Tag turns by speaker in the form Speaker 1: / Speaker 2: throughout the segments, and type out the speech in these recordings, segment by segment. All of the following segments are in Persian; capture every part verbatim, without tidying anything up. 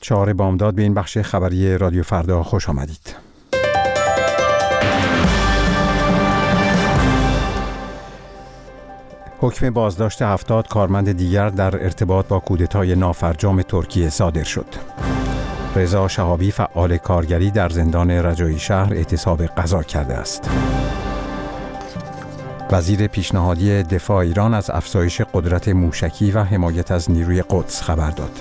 Speaker 1: چهار بامداد به این بخش خبری رادیو فردا خوش آمدید. حکم بازداشت هفتاد کارمند دیگر در ارتباط با کودتای نافرجام ترکیه صادر شد. رضا شهابی فعال کارگری در زندان رجایی شهر اعتصاب قضا کرده است. وزیر پیشنهادی دفاع ایران از افزایش قدرت موشکی و حمایت از نیروی قدس خبر داد.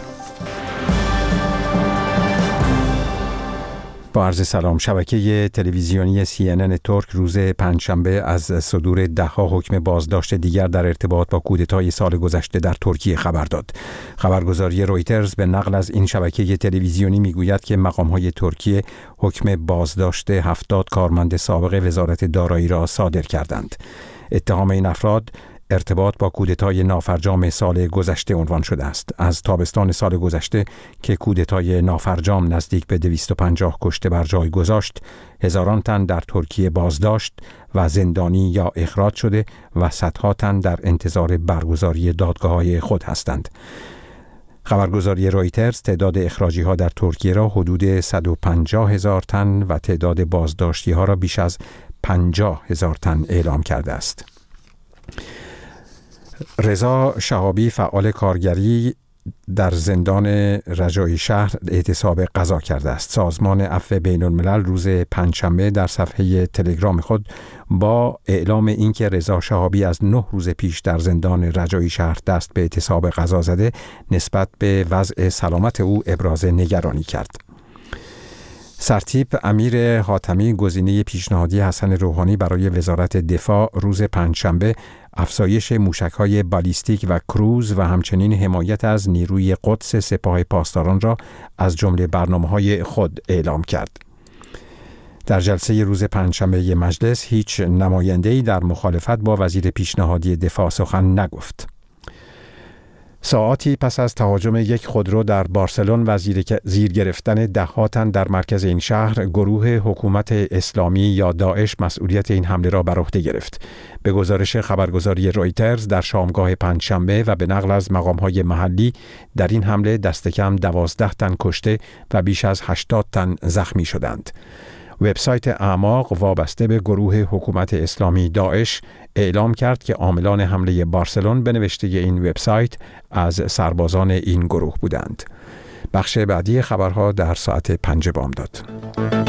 Speaker 1: با عرض سلام، شبکه تلویزیونی سی ان ان ترک روز پنجشنبه از صدور ده‌ها حکم بازداشت دیگر در ارتباط با کودتای سال گذشته در ترکیه خبر داد. خبرگزاری رویترز به نقل از این شبکه تلویزیونی میگوید که مقام‌های ترکیه حکم بازداشت هفتاد کارمند سابق وزارت دارایی را صادر کردند. اتهام این افراد ارتباط با کودتای نافرجام سال گذشته عنوان شده است. از تابستان سال گذشته که کودتای نافرجام نزدیک به دویست و پنجاه کشته بر جای گذاشت، هزاران تن در ترکیه بازداشت و زندانی یا اخراج شده و صدها تن در انتظار برگزاری دادگاه‌های خود هستند. خبرگزاری رویترز تعداد اخراجی ها در ترکیه را حدود صد و پنجاه هزار تن و تعداد بازداشتی ها را بیش از پنجاه هزار تن اعلام کرده است. رضا شهابی فعال کارگری در زندان رجایی شهر اعتصاب قضا کرده است. سازمان عفو بین الملل روز پنجشنبه در صفحه تلگرام خود با اعلام اینکه رضا شهابی از نه روز پیش در زندان رجایی شهر دست به اعتصاب قضا زده، نسبت به وضع سلامت او ابراز نگرانی کرد. سرتیپ امیر حاتمی گزینه پیشنهادی حسن روحانی برای وزارت دفاع روز پنجشنبه افزایش موشک‌های بالیستیک و کروز و همچنین حمایت از نیروی قدس سپاه پاسداران را از جمله برنامه‌های خود اعلام کرد. در جلسه روز پنجشنبه مجلس هیچ نماینده‌ای در مخالفت با وزیر پیشنهادی دفاع سخن نگفت. ساعاتی پس از تهاجم یک خودرو در بارسلون و زیر گرفتن ده‌ها تن در مرکز این شهر، گروه حکومت اسلامی یا داعش مسئولیت این حمله را بر عهده گرفت. به گزارش خبرگزاری رویترز در شامگاه پنجشنبه و به نقل از مقام‌های محلی، در این حمله دست کم دوازده تن کشته و بیش از هشتاد تن زخمی شدند. وبسایت اعماق وابسته به گروه حکومت اسلامی داعش اعلام کرد که عاملان حمله بارسلون به نوشته این وبسایت از سربازان این گروه بودند. بخش بعدی خبرها در ساعت پنج بامداد.